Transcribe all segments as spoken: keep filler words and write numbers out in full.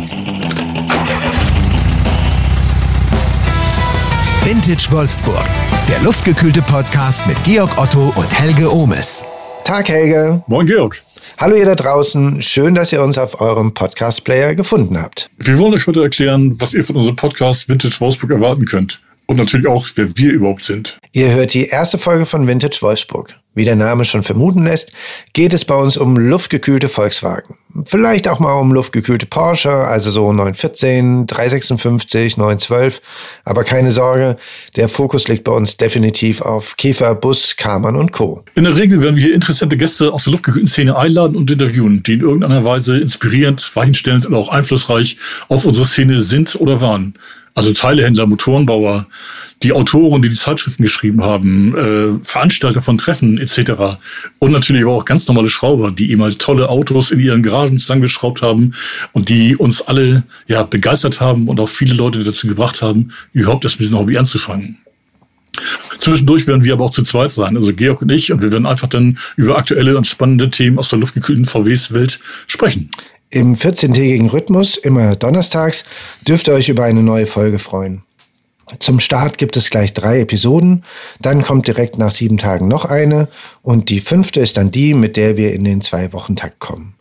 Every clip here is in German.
Vintage Wolfsburg, der luftgekühlte Podcast mit Georg Otto und Helge Ohmes. Tag Helge. Moin Georg. Hallo ihr da draußen, schön, dass ihr uns auf eurem Podcast-Player gefunden habt. Wir wollen euch heute erklären, was ihr von unserem Podcast Vintage Wolfsburg erwarten könnt. Und natürlich auch, wer wir überhaupt sind. Ihr hört die erste Folge von Vintage Wolfsburg. Wie der Name schon vermuten lässt, geht es bei uns um luftgekühlte Volkswagen. Vielleicht auch mal um luftgekühlte Porsche, also so neun vierzehn, drei sechsundfünfzig, neun zwölf. Aber keine Sorge, der Fokus liegt bei uns definitiv auf Käfer, Bus, Karmann und Co. In der Regel werden wir hier interessante Gäste aus der luftgekühlten Szene einladen und interviewen, die in irgendeiner Weise inspirierend, weichenstellend und auch einflussreich auf unsere Szene sind oder waren. Also Teilehändler, Motorenbauer, die Autoren, die die Zeitschriften geschrieben haben, äh, Veranstalter von Treffen et cetera. Und natürlich aber auch ganz normale Schrauber, die eben halt tolle Autos in ihren Garagen zusammengeschraubt haben und die uns alle ja begeistert haben und auch viele Leute dazu gebracht haben, überhaupt erst mit diesem Hobby anzufangen. Zwischendurch werden wir aber auch zu zweit sein, also Georg und ich, und wir werden einfach dann über aktuelle und spannende Themen aus der luftgekühlten V Ws-Welt sprechen. Im vierzehntägigen Rhythmus, immer donnerstags, dürft ihr euch über eine neue Folge freuen. Zum Start gibt es gleich drei Episoden, dann kommt direkt nach sieben Tagen noch eine und die fünfte ist dann die, mit der wir in den Zwei-Wochen-Takt kommen.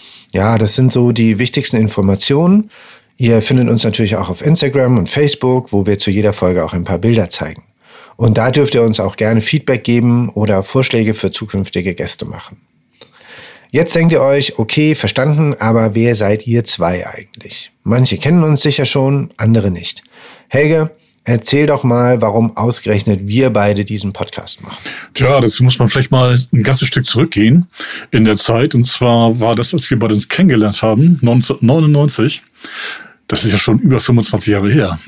Ja, das sind so die wichtigsten Informationen. Ihr findet uns natürlich auch auf Instagram und Facebook, wo wir zu jeder Folge auch ein paar Bilder zeigen. Und da dürft ihr uns auch gerne Feedback geben oder Vorschläge für zukünftige Gäste machen. Jetzt denkt ihr euch, okay, verstanden, aber wer seid ihr zwei eigentlich? Manche kennen uns sicher schon, andere nicht. Helge, erzähl doch mal, warum ausgerechnet wir beide diesen Podcast machen. Tja, dazu muss man vielleicht mal ein ganzes Stück zurückgehen in der Zeit. Und zwar war das, als wir beide uns kennengelernt haben, neunzehnhundertneunundneunzig. Das ist ja schon über fünfundzwanzig Jahre her.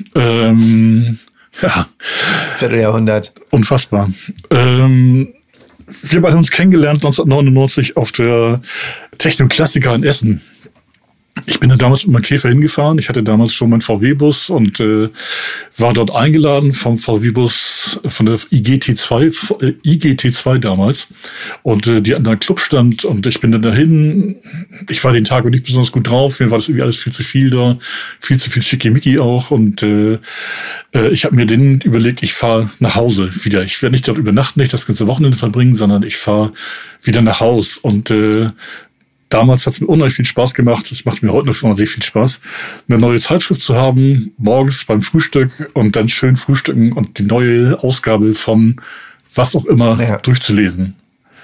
Ähm, ja. Vierteljahrhundert. Unfassbar. Ähm, Wir beide haben uns kennengelernt neunzehnhundertneunundneunzig auf der Techno-Klassiker in Essen. Ich bin da damals mit meinem Käfer hingefahren. Ich hatte damals schon meinen V W-Bus und äh, war dort eingeladen vom V W-Bus von der I G T zwei, äh, I G T zwei damals. Und äh, die hatten da einen Clubstand und ich bin dann dahin. Ich war den Tag nicht besonders gut drauf. Mir war das irgendwie alles viel zu viel da. Viel zu viel Schickimicki auch. Und äh, äh, ich habe mir dann überlegt, ich fahre nach Hause wieder. Ich werde nicht dort übernachten, nicht das ganze Wochenende verbringen, sondern ich fahre wieder nach Haus. Und äh, damals hat es mir unheimlich viel Spaß gemacht. Es macht mir heute noch sehr viel Spaß, eine neue Zeitschrift zu haben, morgens beim Frühstück und dann schön frühstücken und die neue Ausgabe von was auch immer ja. durchzulesen.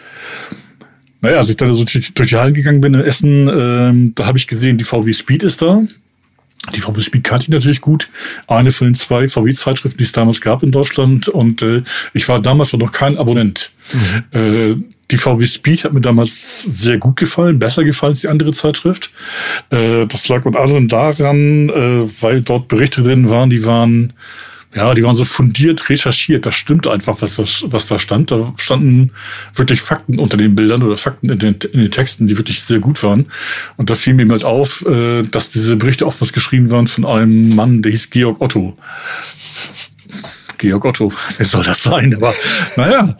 Naja, als ich dann so durch die Hallen gegangen bin in Essen, ähm, da habe ich gesehen, die V W Speed ist da. Die V W Speed kannte ich natürlich gut. Eine von den zwei V W-Zeitschriften, die es damals gab in Deutschland. Und äh, ich war damals noch kein Abonnent. Mhm. Äh, die V W Speed hat mir damals sehr gut gefallen, besser gefallen als die andere Zeitschrift. Äh, das lag unter anderem daran, äh, weil dort Berichte drin waren, die waren... Ja, die waren so fundiert recherchiert. Das stimmt einfach, was, das, was da stand. Da standen wirklich Fakten unter den Bildern oder Fakten in den, in den Texten, die wirklich sehr gut waren. Und da fiel mir halt auf, dass diese Berichte oftmals geschrieben waren von einem Mann, der hieß Georg Otto. Georg Otto, wer soll das sein? Aber naja.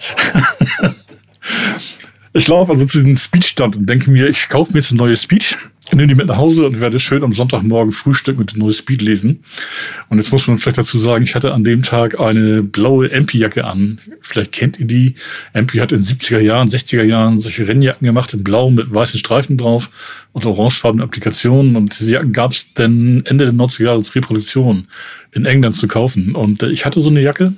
Ich laufe also zu diesem Speedstand und denke mir, ich kaufe mir jetzt eine neue Speed, nehme die mit nach Hause und werde schön am Sonntagmorgen frühstücken und eine neue Speed lesen. Und jetzt muss man vielleicht dazu sagen, ich hatte an dem Tag eine blaue M P-Jacke an. Vielleicht kennt ihr die. M P hat in den siebziger Jahren, sechziger Jahren solche Rennjacken gemacht, in blau mit weißen Streifen drauf und orangefarbenen Applikationen. Und diese Jacken gab es dann Ende der neunziger Jahre als Reproduktion in England zu kaufen. Und ich hatte so eine Jacke.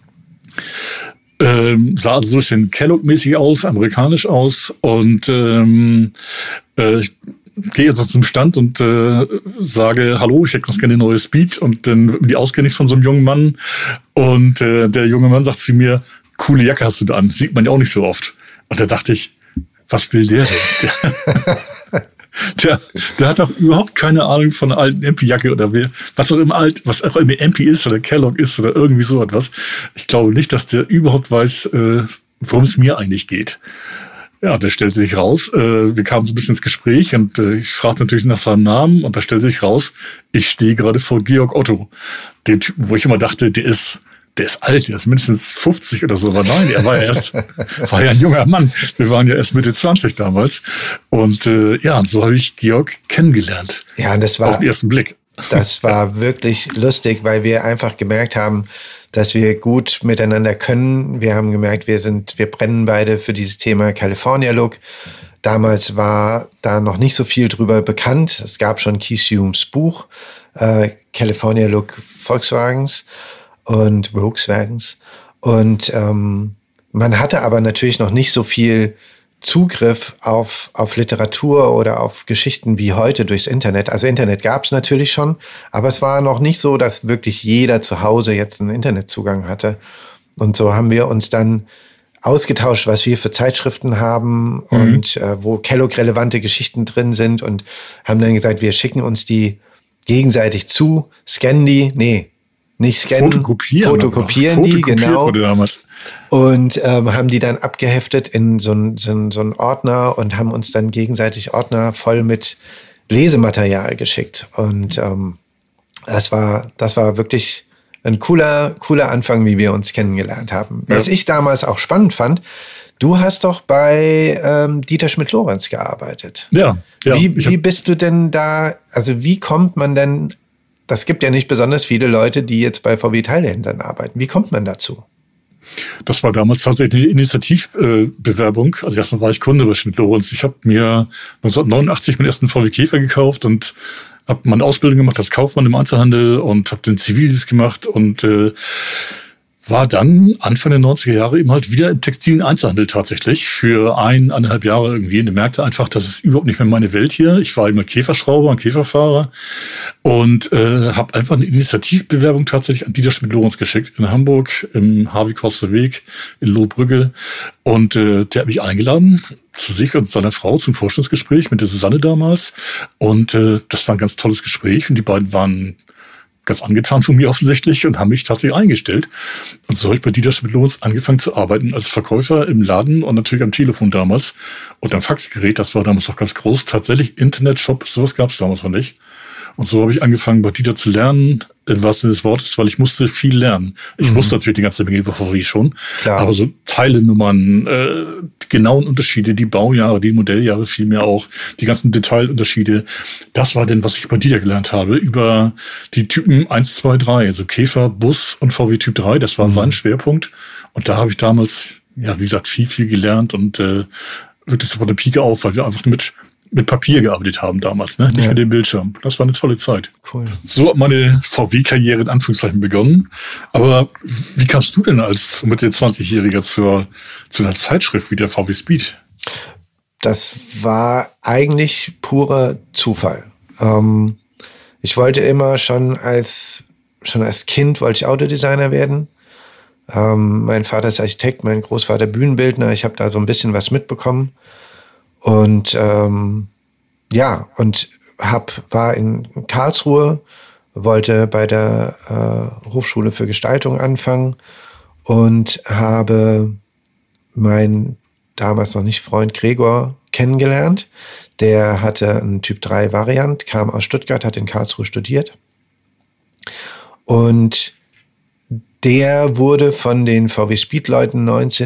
Ähm, sah also so ein bisschen Kellogg-mäßig aus, amerikanisch aus. Und ähm, äh, ich gehe jetzt zum Stand und äh, sage, hallo, ich hätte ganz gerne eine neue Speed. Und dann wird mir die ausgehändigt von so einem jungen Mann. Und äh, der junge Mann sagt zu mir, coole Jacke hast du da an. Sieht man ja auch nicht so oft. Und da dachte ich, was will der denn? Der, der, der hat doch überhaupt keine Ahnung von einer alten M P-Jacke oder wie, was auch immer alt, was auch immer M P ist oder Kellogg ist oder irgendwie so etwas. Ich glaube nicht, dass der überhaupt weiß, äh, worum es mir eigentlich geht. Ja, der stellte sich raus, äh, wir kamen so ein bisschen ins Gespräch und äh, ich fragte natürlich nach seinem Namen und da stellte sich raus, ich stehe gerade vor Georg Otto, dem Typen, wo ich immer dachte, der ist der ist alt, der ist mindestens fünfzig oder so. Aber nein, er war ja erst, war ja ein junger Mann. Wir waren ja erst Mitte zwanzig damals. Und äh, ja, und so habe ich Georg kennengelernt. Ja, und das war, auf den ersten Blick. Das war wirklich lustig, weil wir einfach gemerkt haben, dass wir gut miteinander können. Wir haben gemerkt, wir sind, wir brennen beide für dieses Thema California Look. Damals war da noch nicht so viel drüber bekannt. Es gab schon Keith Humes Buch, äh, California Look Volkswagens und Volkswagens. Und ähm, man hatte aber natürlich noch nicht so viel Zugriff auf, auf Literatur oder auf Geschichten wie heute durchs Internet. Also Internet gab es natürlich schon, aber es war noch nicht so, dass wirklich jeder zu Hause jetzt einen Internetzugang hatte. Und so haben wir uns dann ausgetauscht, was wir für Zeitschriften haben mhm. und äh, wo Kellogg-relevante Geschichten drin sind und haben dann gesagt, wir schicken uns die gegenseitig zu, scannen die, nee, nicht scannen, fotokopieren, fotokopieren die, genau. Wurde damals. Und ähm, haben die dann abgeheftet in so einen so so ein Ordner und haben uns dann gegenseitig Ordner voll mit Lesematerial geschickt. Und ähm, das war, das war wirklich ein cooler, cooler Anfang, wie wir uns kennengelernt haben. Ja. Was ich damals auch spannend fand, du hast doch bei ähm, Dieter Schmidt-Lorenz gearbeitet. Ja. ja wie, wie bist du denn da, also wie kommt man denn, das gibt ja nicht besonders viele Leute, die jetzt bei V W-Teilehändlern arbeiten. Wie kommt man dazu? Das war damals tatsächlich eine Initiativbewerbung. Also erstmal war ich Kunde bei Schmidt-Lorenz. Ich habe mir neunzehnhundertneunundachtzig meinen ersten V W Käfer gekauft und habe meine Ausbildung gemacht als Kaufmann im Einzelhandel und habe den Zivildienst gemacht und äh, war dann Anfang der neunziger Jahre eben halt wieder im textilen Einzelhandel tatsächlich für ein, eineinhalb Jahre irgendwie. Und ich merkte einfach, das ist überhaupt nicht mehr meine Welt hier. Ich war immer Käferschrauber und Käferfahrer und äh, habe einfach eine Initiativbewerbung tatsächlich an Dieter Schmidt-Lorenz geschickt in Hamburg, im Harvey-Koster Weg, in Lohbrügge. Und äh, der hat mich eingeladen zu sich und seiner Frau zum Vorstellungsgespräch mit der Susanne damals. Und äh, das war ein ganz tolles Gespräch und die beiden waren ganz angetan von mir offensichtlich und haben mich tatsächlich eingestellt. Und so habe ich bei Dieter Schmidt-Lorenz angefangen zu arbeiten als Verkäufer im Laden und natürlich am Telefon damals. Und am Faxgerät, das war damals noch ganz groß. Tatsächlich Internetshop, sowas gab es damals noch nicht. Und so habe ich angefangen, bei Dieter zu lernen, im wahrsten Sinne des Wortes, weil ich musste viel lernen. Ich mhm. wusste natürlich die ganze Menge über V W schon, Klar. aber so Teilenummern, äh, genauen Unterschiede, die Baujahre, die Modelljahre vielmehr auch, die ganzen Detailunterschiede, das war denn, was ich bei Dieter gelernt habe, über die Typen eins, zwei, drei, also Käfer, Bus und V W Typ drei, das war mhm. sein Schwerpunkt. Und da habe ich damals, ja, wie gesagt, viel, viel gelernt und äh, wirklich so von der Pike auf, weil wir einfach mit mit Papier gearbeitet haben damals, ne? Nicht ja. mit dem Bildschirm. Das war eine tolle Zeit. Cool. So hat meine V W-Karriere in Anführungszeichen begonnen. Aber wie kamst du denn als Mitte zwanzigjähriger zur, zu einer Zeitschrift wie der V W Speed? Das war eigentlich purer Zufall. Ähm, ich wollte immer schon als, schon als Kind wollte ich Autodesigner werden. Ähm, mein Vater ist Architekt, mein Großvater Bühnenbildner. Ich habe da so ein bisschen was mitbekommen. Und ähm, ja, und hab, war in Karlsruhe, wollte bei der äh, Hochschule für Gestaltung anfangen und habe meinen damals noch nicht Freund Gregor kennengelernt. Der hatte einen Typ drei Variant, kam aus Stuttgart, hat in Karlsruhe studiert. Und der wurde von den V W Speed-Leuten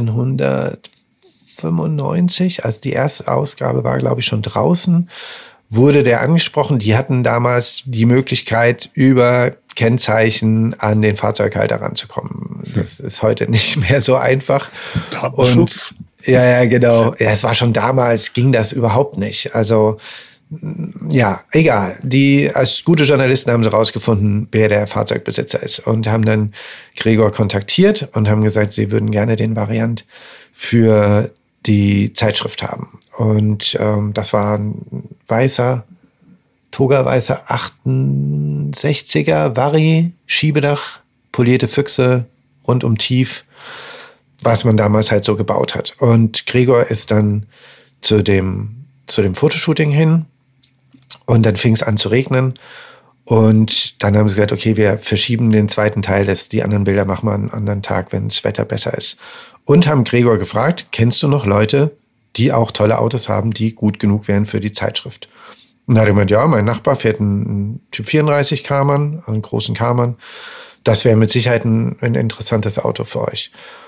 neunzehnhundertfünfundneunzig, als die erste Ausgabe war, glaube ich, schon draußen, wurde der angesprochen. Die hatten damals die Möglichkeit, über Kennzeichen an den Fahrzeughalter ranzukommen. Das ist heute nicht mehr so einfach. Datenschutz. Und ja, ja, genau. Ja, es war schon damals, ging das überhaupt nicht. Also ja, egal. Die, als gute Journalisten haben sie rausgefunden, wer der Fahrzeugbesitzer ist und haben dann Gregor kontaktiert und haben gesagt, sie würden gerne den Variant für die Zeitschrift haben. Und ähm, das war ein weißer, Toga-weißer achtundsechziger Vari, Schiebedach, polierte Füchse, rundum tief, was man damals halt so gebaut hat. Und Gregor ist dann zu dem, zu dem Fotoshooting hin und dann fing es an zu regnen. Und dann haben sie gesagt, okay, wir verschieben den zweiten Teil, des, die anderen Bilder machen wir einen anderen Tag, wenn das Wetter besser ist. Und haben Gregor gefragt, kennst du noch Leute, die auch tolle Autos haben, die gut genug wären für die Zeitschrift? Und da hat er gemeint, ja, mein Nachbar fährt einen Typ vierunddreißig Karmann, einen großen Karmann. das wäre mit Sicherheit ein, ein interessantes Auto für euch.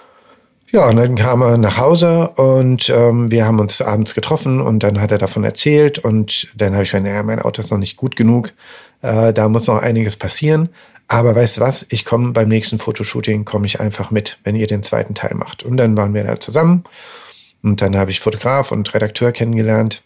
Ja, und dann kam er nach Hause und ähm, wir haben uns abends getroffen und dann hat er davon erzählt und dann habe ich gesagt, naja, mein Auto ist noch nicht gut genug, äh, da muss noch einiges passieren. Aber weißt du was, ich komme beim nächsten Fotoshooting, komme ich einfach mit, wenn ihr den zweiten Teil macht. Und dann waren wir da zusammen und dann habe ich Fotograf und Redakteur kennengelernt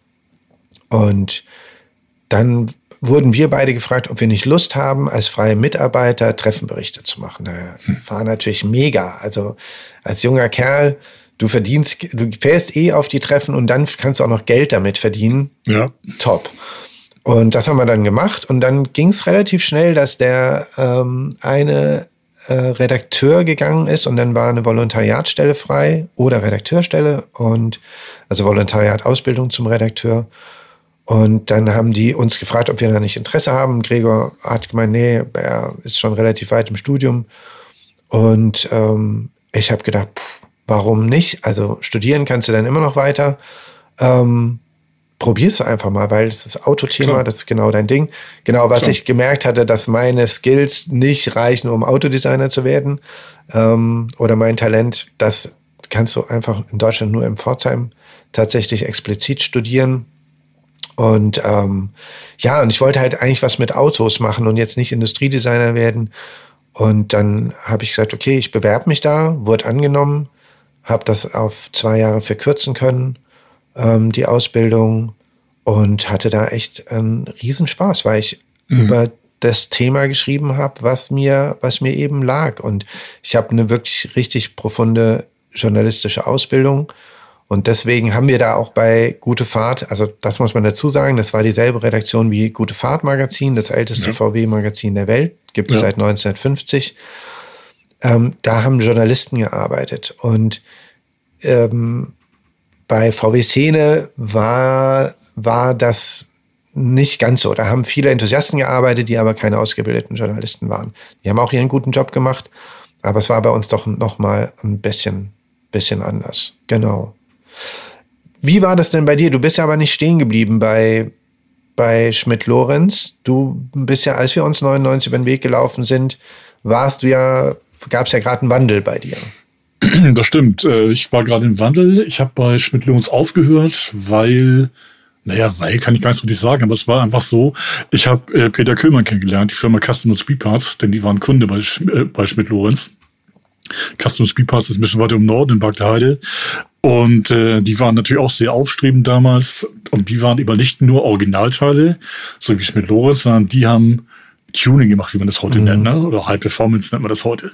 und dann wurden wir beide gefragt, ob wir nicht Lust haben, als freie Mitarbeiter Treffenberichte zu machen. Das war natürlich mega. Also als junger Kerl, du verdienst, du fährst eh auf die Treffen und dann kannst du auch noch Geld damit verdienen. Ja. Top. Und das haben wir dann gemacht. Und dann ging es relativ schnell, dass der ähm, eine äh, Redakteur gegangen ist und dann war eine Volontariatstelle frei oder Redakteurstelle und also Volontariat Ausbildung zum Redakteur. Und dann haben die uns gefragt, ob wir da nicht Interesse haben. Gregor hat gemeint, nee, er ist schon relativ weit im Studium. Und ähm, ich habe gedacht, pff, warum nicht? Also studieren kannst du dann immer noch weiter. Ähm, probier's du einfach mal, weil das ist Autothema, Klar. das ist genau dein Ding. Genau, was Klar. ich gemerkt hatte, dass meine Skills nicht reichen, um Autodesigner zu werden. Ähm, oder mein Talent, das kannst du einfach in Deutschland nur in Pforzheim tatsächlich explizit studieren. Und ähm, ja, und ich wollte halt eigentlich was mit Autos machen und jetzt nicht Industriedesigner werden. Und dann habe ich gesagt, okay, ich bewerbe mich da, wurde angenommen, habe das auf zwei Jahre verkürzen können, ähm, die Ausbildung, und hatte da echt einen Riesenspaß, weil ich mhm. über das Thema geschrieben habe, was mir, was mir eben lag. Und ich habe eine wirklich richtig profunde journalistische Ausbildung. Und deswegen haben wir da auch bei Gute Fahrt, also das muss man dazu sagen, das war dieselbe Redaktion wie Gute Fahrt Magazin, das älteste ja. V W-Magazin der Welt, gibt es ja. seit neunzehnhundertfünfzig. Ähm, da haben Journalisten gearbeitet. Und ähm, bei V W-Szene war, war das nicht ganz so. Da haben viele Enthusiasten gearbeitet, die aber keine ausgebildeten Journalisten waren. Die haben auch ihren guten Job gemacht, aber es war bei uns doch noch mal ein bisschen, bisschen anders. Genau. Wie war das denn bei dir? Du bist ja aber nicht stehen geblieben bei, bei Schmidt-Lorenz. Du bist ja, als wir uns neunundneunzig über den Weg gelaufen sind, warst du ja, gab es ja gerade einen Wandel bei dir. Das stimmt. Ich war gerade im Wandel. Ich habe bei Schmidt-Lorenz aufgehört, weil, naja, weil kann ich gar nicht richtig sagen, aber es war einfach so, ich habe äh, Peter Köhlmann kennengelernt, die Firma Custom Speed Parts, denn die waren Kunde bei, äh, bei Schmidt-Lorenz. Custom Speed Parts ist ein bisschen weiter im Norden in Bagdheide. Und äh, die waren natürlich auch sehr aufstrebend damals. Und die waren eben nicht nur Originalteile, so wie Schmidt-Lorenz, sondern die haben Tuning gemacht, wie man das heute mhm. nennt, ne? Oder High Performance nennt man das heute.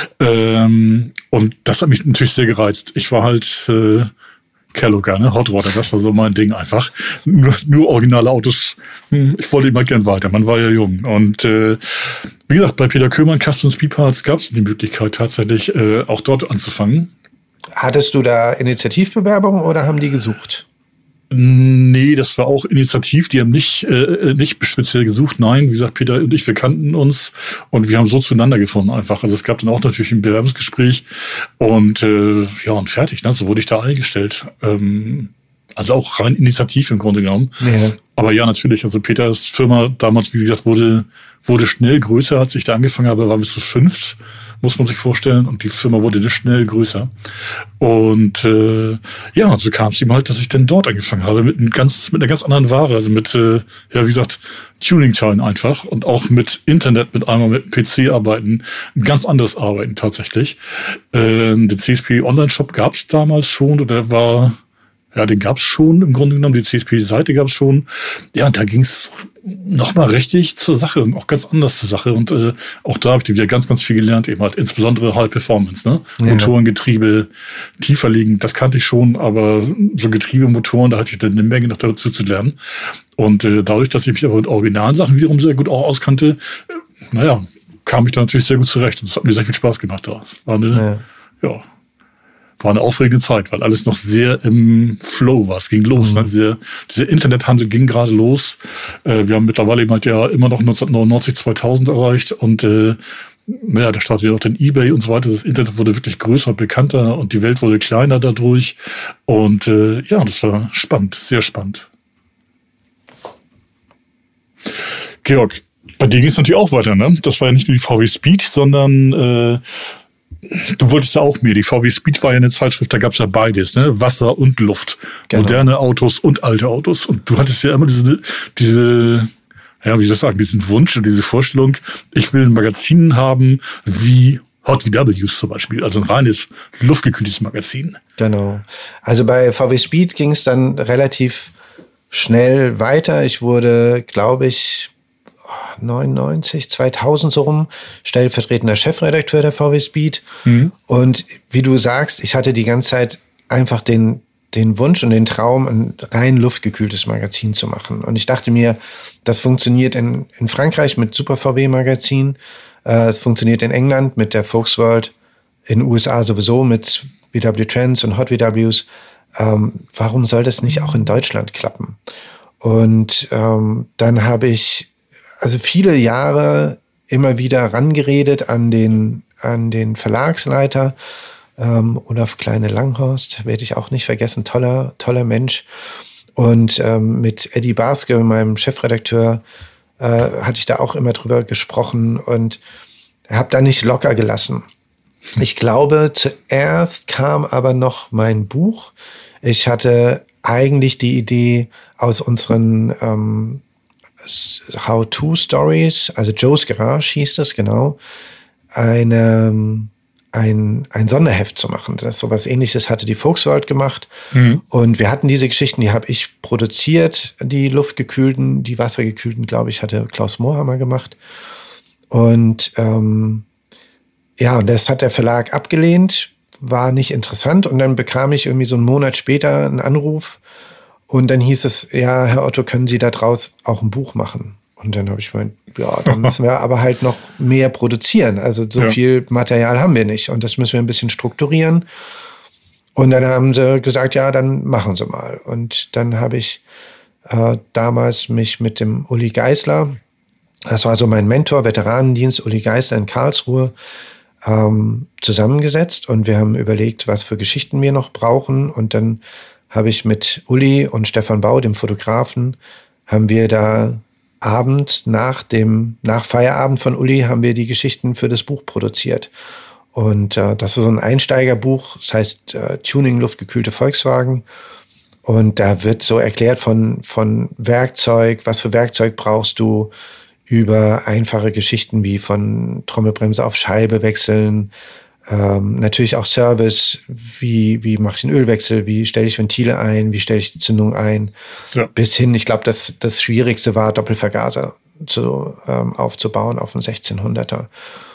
Ähm, und das hat mich natürlich sehr gereizt. Ich war halt äh, Kellogg's, ne? Hot Rodder, das war so mein Ding einfach. Nur, nur originale Autos. Hm, ich wollte immer gern weiter. Man war ja jung. Und äh, wie gesagt, bei Peter Köhlmann, Custom Speed Parts, gab es die Möglichkeit tatsächlich äh, auch dort anzufangen. Hattest du da Initiativbewerbungen oder haben die gesucht? Nee, das war auch initiativ. Die haben nicht, äh, nicht speziell gesucht. Nein, wie gesagt, Peter und ich, wir kannten uns und wir haben so zueinander gefunden einfach. Also es gab dann auch natürlich ein Bewerbungsgespräch und äh, ja, und fertig. Ne? So wurde ich da eingestellt. Ähm, also auch rein initiativ im Grunde genommen. Ja. Aber ja, natürlich. Also Peters Firma damals, wie gesagt, wurde, wurde schnell größer, als ich da angefangen habe, waren wir zu fünft, muss man sich vorstellen. Und die Firma wurde schnell größer. Und äh, ja, und so kam es ihm halt, dass ich dann dort angefangen habe mit, einem ganz, mit einer ganz anderen Ware. Also mit, äh, ja, wie gesagt, Tuning-Teilen einfach. Und auch mit Internet, mit einmal mit P C arbeiten. Ein ganz anderes Arbeiten tatsächlich. Äh, den C S P Online-Shop gab es damals schon. Oder war... Ja, den gab's schon im Grunde genommen, die C S P-Seite gab's schon. Ja, und da ging's nochmal richtig zur Sache und auch ganz anders zur Sache. Und äh, auch da habe ich wieder ganz, ganz viel gelernt, eben halt insbesondere High Performance, ne? Ja. Motoren, Getriebe, tiefer liegen, das kannte ich schon, aber so Getriebe, Motoren, da hatte ich dann eine Menge noch dazu zu lernen. Und äh, dadurch, dass ich mich aber mit originalen Sachen wiederum sehr gut auch auskannte, äh, naja, kam ich da natürlich sehr gut zurecht. Und es hat mir sehr viel Spaß gemacht da. War eine, ja, ja war eine aufregende Zeit, weil alles noch sehr im Flow war. Es ging los. Mhm. Ne? Diese, dieser Internethandel ging gerade los. Äh, wir haben mittlerweile eben halt ja immer noch neunzehnhundertneunundneunzig, zweitausend erreicht und äh, ja, da startete auch dann eBay und so weiter. Das Internet wurde wirklich größer und bekannter und die Welt wurde kleiner dadurch. Und äh, ja, das war spannend, sehr spannend. Georg, Bei dir ging es natürlich auch weiter, ne? Das war ja nicht nur die V W Speed, sondern äh, du wolltest ja auch mehr. Die V W Speed war ja eine Zeitschrift, da gab es ja beides, ne? Wasser und Luft. Genau. Moderne Autos und alte Autos. Und du hattest ja immer diese, diese, ja, wie soll ich sagen, diesen Wunsch und diese Vorstellung, ich will ein Magazin haben wie Hot V Ws zum Beispiel, also ein reines, luftgekühltes Magazin. Genau. Also bei V W Speed ging es dann relativ schnell weiter. Ich wurde, glaube ich, neunundneunzig, zweitausend so rum, stellvertretender Chefredakteur der V W Speed. Mhm. Und wie du sagst, ich hatte die ganze Zeit einfach den, den Wunsch und den Traum, ein rein luftgekühltes Magazin zu machen. Und ich dachte mir, das funktioniert in, in Frankreich mit Super V W-Magazin, äh, es funktioniert in England mit der Folksworld, in den U S A sowieso mit V W Trends und Hot V Ws. Ähm, warum soll das nicht auch in Deutschland klappen? Und ähm, dann habe ich also viele Jahre immer wieder rangeredet an den, an den Verlagsleiter, ähm, Olaf Kleine-Langhorst, werde ich auch nicht vergessen, toller, toller Mensch. Und ähm, mit Eddie Barske, meinem Chefredakteur, äh, hatte ich da auch immer drüber gesprochen und habe da nicht locker gelassen. Ich glaube, zuerst kam aber noch mein Buch. Ich hatte eigentlich die Idee aus unseren ähm, How-to-Stories, also Joe's Garage hieß das, genau, eine, ein, ein Sonderheft zu machen. Das sowas Ähnliches hatte die Folksworld gemacht. Mhm. Und wir hatten diese Geschichten, die habe ich produziert, die luftgekühlten, die wassergekühlten, glaube ich, hatte Klaus Mohammer gemacht. Und ähm, ja, das hat der Verlag abgelehnt, war nicht interessant. Und dann bekam ich irgendwie so einen Monat später einen Anruf. Und dann hieß es, ja, Herr Otto, können Sie da draus auch ein Buch machen? Und dann habe ich gemeint, ja, dann müssen wir aber halt noch mehr produzieren. Also so ja. viel Material haben wir nicht. Und das müssen wir ein bisschen strukturieren. Und dann haben sie gesagt, ja, dann machen Sie mal. Und dann habe ich äh, damals mich mit dem Uli Geisler, das war so mein Mentor, Veteranendienst, Uli Geisler in Karlsruhe, ähm, zusammengesetzt. Und wir haben überlegt, was für Geschichten wir noch brauchen. Und dann habe ich mit Uli und Stefan Bau, dem Fotografen, haben wir da abends nach dem, nach Feierabend von Uli, haben wir die Geschichten für das Buch produziert. Und äh, das ist so ein Einsteigerbuch, das heißt äh, Tuning luftgekühlte Volkswagen. Und da wird so erklärt von, von Werkzeug, was für Werkzeug brauchst du, über einfache Geschichten wie von Trommelbremse auf Scheibe wechseln, Ähm, natürlich auch Service, wie, wie mache ich einen Ölwechsel, wie stelle ich Ventile ein, wie stelle ich die Zündung ein, ja. bis hin, ich glaube, das, das Schwierigste war, Doppelvergaser zu, ähm, aufzubauen auf einen sechzehnhunderter.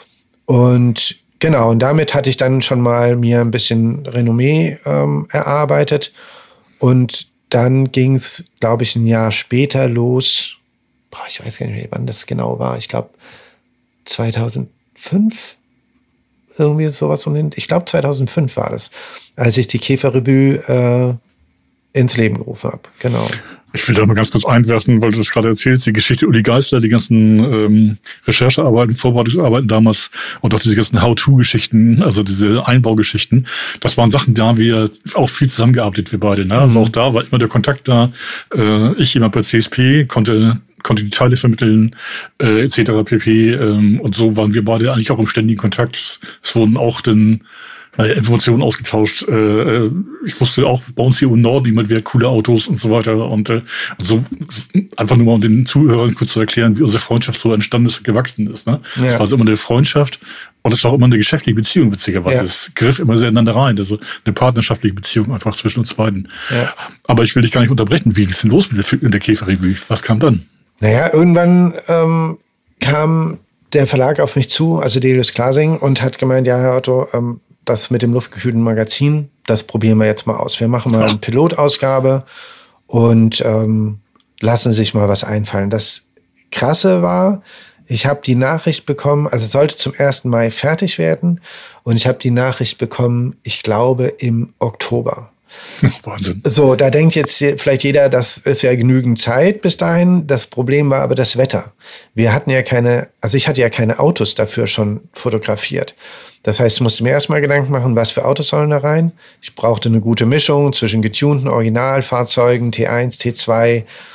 Und genau, und damit hatte ich dann schon mal mir ein bisschen Renommee ähm, erarbeitet. Und dann ging es, glaube ich, ein Jahr später los, boah, ich weiß gar nicht mehr, wann das genau war, ich glaube zweitausendfünf, irgendwie sowas um den, ich glaube zweitausendfünf war das, als ich die Käferrevue äh, ins Leben gerufen habe. Genau. Ich will da mal ganz kurz einwerfen, weil du das gerade erzählst, die Geschichte Uli Geisler, die ganzen ähm, Recherchearbeiten, Vorbereitungsarbeiten damals und auch diese ganzen How-to-Geschichten, also diese Einbaugeschichten, das waren Sachen, da haben wir auch viel zusammengearbeitet, wir beide. Ne? Also mhm. auch da war immer der Kontakt da. Äh, ich jemand bei C S P, konnte konnte die Teile vermitteln, äh, et cetera pp. Ähm, und so waren wir beide eigentlich auch im ständigen Kontakt. Es wurden auch dann naja, Informationen ausgetauscht. Äh, ich wusste auch bei uns hier im Norden jemand, wer coole Autos und so weiter. Und äh, so einfach nur mal um den Zuhörern kurz zu erklären, wie unsere Freundschaft so entstanden ist und gewachsen ist. Ne? Ja. Es war also immer eine Freundschaft und es war auch immer eine geschäftliche Beziehung, witzigerweise. Ja. Es griff immer sehr ineinander rein. Also eine partnerschaftliche Beziehung einfach zwischen uns beiden. Ja. Aber ich will dich gar nicht unterbrechen. Wie ging es denn los mit der, der Käferrevue? Was kam dann? Naja, irgendwann ähm, kam der Verlag auf mich zu, also Delius Klasing, und hat gemeint, ja, Herr Otto, ähm, das mit dem luftgekühlten Magazin, das probieren wir jetzt mal aus. Wir machen mal eine Pilotausgabe und ähm, lassen sich mal was einfallen. Das Krasse war, ich habe die Nachricht bekommen, also es sollte zum ersten Mai fertig werden, und ich habe die Nachricht bekommen, ich glaube, im Oktober. Wahnsinn. So, da denkt jetzt vielleicht jeder, das ist ja genügend Zeit bis dahin. Das Problem war aber das Wetter. Wir hatten ja keine, also ich hatte ja keine Autos dafür schon fotografiert. Das heißt, ich musste mir erstmal Gedanken machen, was für Autos sollen da rein. Ich brauchte eine gute Mischung zwischen getunten Originalfahrzeugen, T eins, T zwei,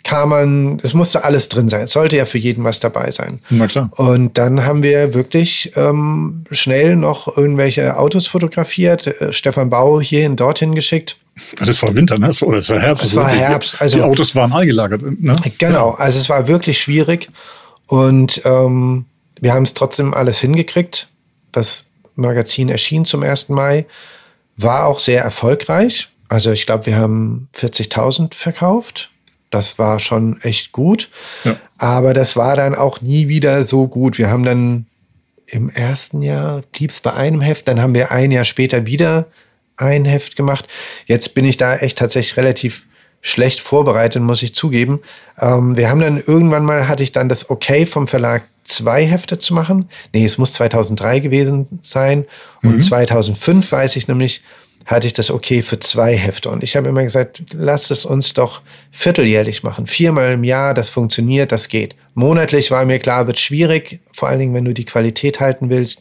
kam man, es musste alles drin sein. Es sollte ja für jeden was dabei sein. Na klar. Und dann haben wir wirklich ähm, schnell noch irgendwelche Autos fotografiert, äh, Stefan Bau hierhin, dorthin geschickt. Das war Winter, ne? Oder es war Herbst. Es war Herbst. Also, die Autos waren eingelagert. Ne? Genau, also es war wirklich schwierig. Und ähm, wir haben es trotzdem alles hingekriegt. Das Magazin erschien zum ersten Mai, war auch sehr erfolgreich. Also ich glaube, wir haben vierzigtausend verkauft. Das war schon echt gut. Ja. Aber das war dann auch nie wieder so gut. Wir haben dann im ersten Jahr, blieb es bei einem Heft, dann haben wir ein Jahr später wieder ein Heft gemacht. Jetzt bin ich da echt tatsächlich relativ schlecht vorbereitet, muss ich zugeben. Ähm, wir haben dann irgendwann mal, hatte ich dann das Okay vom Verlag, zwei Hefte zu machen. Nee, es muss zweitausenddrei gewesen sein. Und mhm. zweitausendfünf, weiß ich nämlich, hatte ich das Okay für zwei Hefte. Und ich habe immer gesagt, lasst es uns doch vierteljährlich machen. Viermal im Jahr, das funktioniert, das geht. Monatlich war mir klar, wird schwierig, vor allen Dingen, wenn du die Qualität halten willst.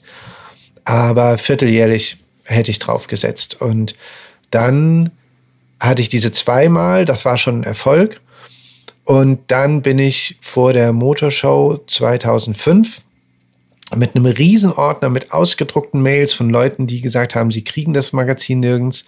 Aber vierteljährlich hätte ich drauf gesetzt. Und dann hatte ich diese zweimal, das war schon ein Erfolg. Und dann bin ich vor der Motorshow zweitausendfünf mit einem Riesenordner mit ausgedruckten Mails von Leuten, die gesagt haben, sie kriegen das Magazin nirgends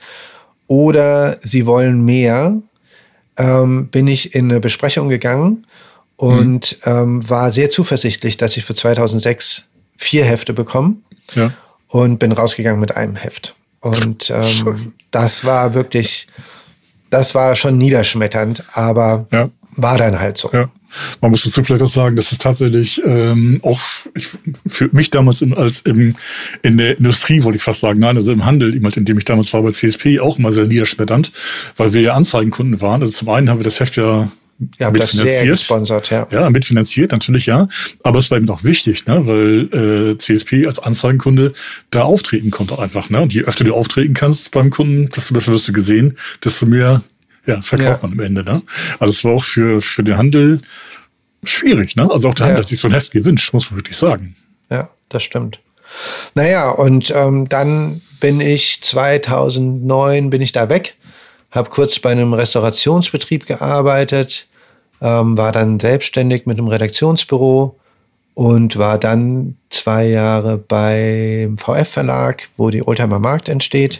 oder sie wollen mehr, ähm, bin ich in eine Besprechung gegangen und mhm. ähm, war sehr zuversichtlich, dass ich für zweitausendsechs vier Hefte bekomme ja. und bin rausgegangen mit einem Heft. Und ähm, das war wirklich, das war schon niederschmetternd, aber ja. war dann halt so. Ja. Man muss dazu vielleicht auch sagen, dass es tatsächlich ähm, auch ich, für mich damals im, als im, in der Industrie, wollte ich fast sagen, nein, also im Handel, in dem ich damals war bei C S P, auch immer sehr niederschmetternd, weil wir ja Anzeigenkunden waren. Also zum einen haben wir das Heft ja Ja, mitfinanziert. Das sehr gesponsert, ja. Ja, mitfinanziert, natürlich, ja. Aber es war eben auch wichtig, ne, weil äh, C S P als Anzeigenkunde da auftreten konnte einfach, ne. Und je öfter du auftreten kannst beim Kunden, desto besser wirst du gesehen, desto mehr ja, verkauft ja. man am Ende, ne. Also es war auch für für den Handel schwierig, ne. Also auch der ja. Handel hat sich so ein Heft gewünscht, muss man wirklich sagen. Ja, das stimmt. Naja, und ähm, dann bin ich zweitausendneun bin ich da weg. Habe kurz bei einem Restaurationsbetrieb gearbeitet, ähm, war dann selbstständig mit einem Redaktionsbüro und war dann zwei Jahre beim V F-Verlag, wo die Oldtimer Markt entsteht.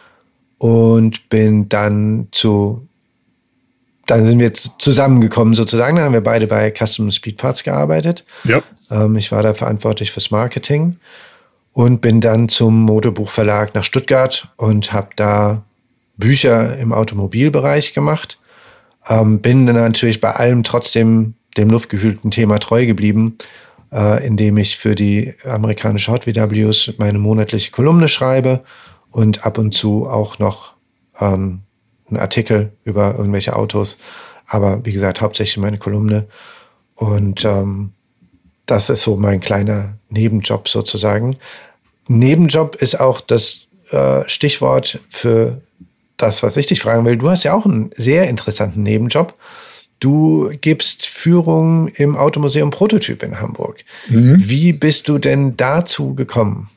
Und bin dann zu, dann sind wir zusammengekommen sozusagen. Dann haben wir beide bei Custom Speed Parts gearbeitet. Ja. Ähm, ich war da verantwortlich fürs Marketing und bin dann zum Motorbuchverlag nach Stuttgart und habe da Bücher im Automobilbereich gemacht. Ähm, bin dann natürlich bei allem trotzdem dem luftgekühlten Thema treu geblieben, äh, indem ich für die amerikanische Hot V Ws meine monatliche Kolumne schreibe und ab und zu auch noch ähm, einen Artikel über irgendwelche Autos. Aber wie gesagt, hauptsächlich meine Kolumne. Und ähm, das ist so mein kleiner Nebenjob sozusagen. Nebenjob ist auch das äh, Stichwort für das, was ich dich fragen will. Du hast ja auch einen sehr interessanten Nebenjob. Du gibst Führung im Automuseum Prototyp in Hamburg. Mhm. Wie bist du denn dazu gekommen?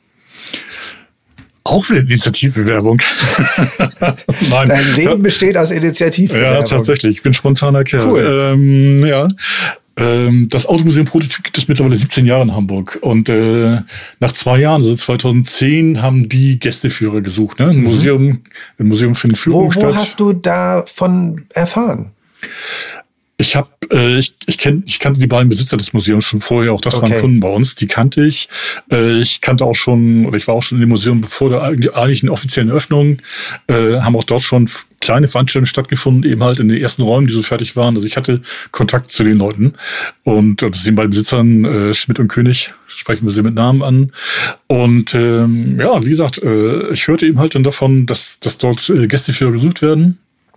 Auch für Initiativbewerbung. Nein. Dein Leben besteht aus Initiativbewerbung. Ja, tatsächlich. Ich bin spontaner Kerl. Cool. Ähm, ja. Das Automuseum Prototyp gibt es mittlerweile siebzehn Jahre in Hamburg. Und äh, nach zwei Jahren, also zweitausendzehn, haben die Gästeführer gesucht. Ne? Ein mhm. Museum, ein Museum findet Führung wo, statt. Wo hast du davon erfahren? Ich habe, äh, ich, ich, kenn, ich kannte die beiden Besitzer des Museums schon vorher, auch das okay. waren Kunden bei uns, die kannte ich. Äh, ich kannte auch schon, oder ich war auch schon in dem Museum, bevor der eigentlich eine offizielle Öffnung, äh, haben auch dort schon kleine Veranstaltungen stattgefunden, eben halt in den ersten Räumen, die so fertig waren. Also ich hatte Kontakt zu den Leuten und das sind beiden Besitzern, äh, Schmidt und König, sprechen wir sie mit Namen an. Und ähm, ja, wie gesagt, äh, ich hörte eben halt dann davon, dass, dass dort äh, Gästeführer gesucht werden.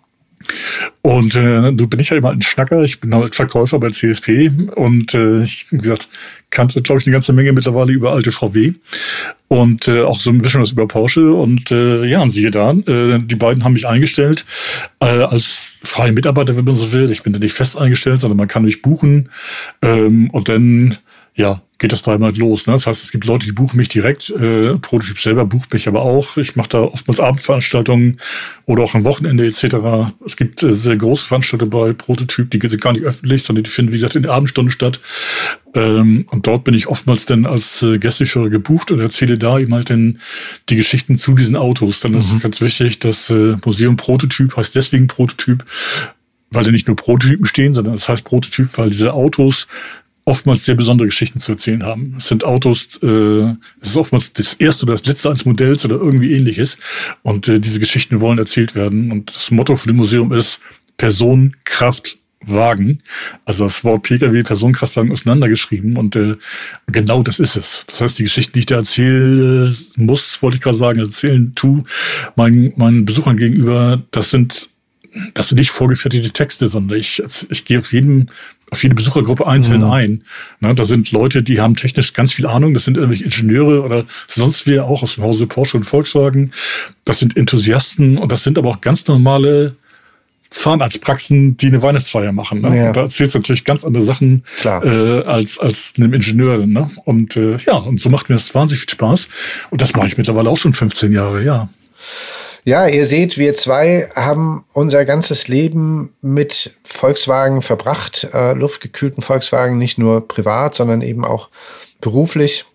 Und äh, du bin ich halt mal ein Schnacker, ich bin halt Verkäufer bei C S P und äh, ich, wie gesagt, kannte, glaube ich, eine ganze Menge mittlerweile über alte V W und äh, auch so ein bisschen was über Porsche und äh, ja, und siehe da, äh, die beiden haben mich eingestellt äh, als freie Mitarbeiter, wenn man so will. Ich bin da nicht fest eingestellt, sondern man kann mich buchen ähm, und dann ja, geht das dreimal los. Ne? Das heißt, es gibt Leute, die buchen mich direkt. Äh, Prototyp selber bucht mich aber auch. Ich mache da oftmals Abendveranstaltungen oder auch am Wochenende et cetera. Es gibt äh, sehr große Veranstaltungen bei Prototyp, die sind gar nicht öffentlich, sondern die finden, wie gesagt, in den Abendstunden statt. Ähm, und dort bin ich oftmals dann als äh, Gästeführer gebucht und erzähle da eben halt dann die Geschichten zu diesen Autos. Dann mhm. ist es ganz wichtig, das äh, Museum Prototyp heißt deswegen Prototyp, weil da nicht nur Prototypen stehen, sondern es heißt Prototyp, weil diese Autos oftmals sehr besondere Geschichten zu erzählen haben. Es sind Autos, äh, es ist oftmals das erste oder das letzte eines Modells oder irgendwie ähnliches. Und äh, diese Geschichten wollen erzählt werden. Und das Motto von dem Museum ist Person, Kraft, Wagen. Also das Wort P K W, Personenkraftwagen auseinandergeschrieben. Und äh, genau das ist es. Das heißt, die Geschichten, die ich da erzählen muss, wollte ich gerade sagen, erzählen, tu, meinen, meinen Besuchern gegenüber, das sind Das sind nicht vorgefertigte Texte, sondern ich, ich gehe auf jeden, auf jede Besuchergruppe einzeln mhm. ein. Na, da sind Leute, die haben technisch ganz viel Ahnung. Das sind irgendwelche Ingenieure oder sonst wer, auch aus dem Hause Porsche und Volkswagen. Das sind Enthusiasten und das sind aber auch ganz normale Zahnarztpraxen, die eine Weihnachtsfeier machen. Ne? Ja. Und da erzählst du natürlich ganz andere Sachen äh, als als einem Ingenieur. Ne? Und äh, ja, und so macht mir das wahnsinnig viel Spaß. Und das mache ich mittlerweile auch schon fünfzehn Jahre, ja. Ja, ihr seht, wir zwei haben unser ganzes Leben mit Volkswagen verbracht, äh, luftgekühlten Volkswagen, nicht nur privat, sondern eben auch beruflich.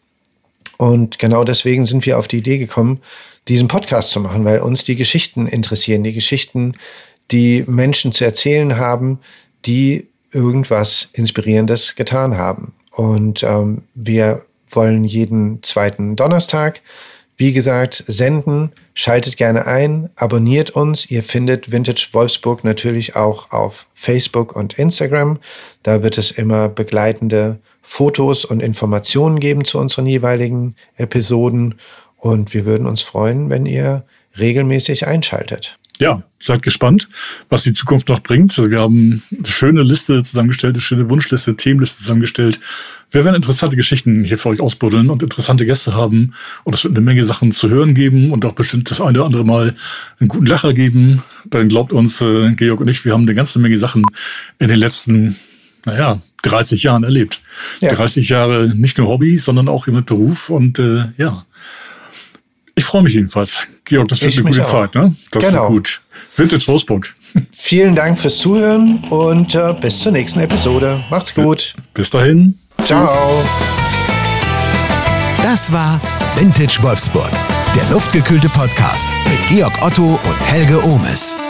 Und genau deswegen sind wir auf die Idee gekommen, diesen Podcast zu machen, weil uns die Geschichten interessieren, die Geschichten, die Menschen zu erzählen haben, die irgendwas Inspirierendes getan haben. Und ähm, wir wollen jeden zweiten Donnerstag, wie gesagt, senden. Schaltet gerne ein, abonniert uns. Ihr findet Vintage Wolfsburg natürlich auch auf Facebook und Instagram. Da wird es immer begleitende Fotos und Informationen geben zu unseren jeweiligen Episoden. Und wir würden uns freuen, wenn ihr regelmäßig einschaltet. Ja, seid gespannt, was die Zukunft noch bringt. Also wir haben eine schöne Liste zusammengestellt, eine schöne Wunschliste, Themenliste zusammengestellt. Wir werden interessante Geschichten hier für euch ausbuddeln und interessante Gäste haben. Und es wird eine Menge Sachen zu hören geben und auch bestimmt das eine oder andere Mal einen guten Lacher geben. Dann glaubt uns, äh, Georg und ich, wir haben eine ganze Menge Sachen in den letzten, naja, dreißig Jahren erlebt. Ja. dreißig Jahre nicht nur Hobby, sondern auch mit Beruf und äh, ja. Ich freue mich jedenfalls. Georg, das wird ich eine gute auch. Zeit, ne? Das genau. Ist gut. Vintage Wolfsburg. Vielen Dank fürs Zuhören und äh, bis zur nächsten Episode. Macht's gut. Bis dahin. Ciao. Das war Vintage Wolfsburg, der luftgekühlte Podcast mit Georg Otto und Helge Ohmes.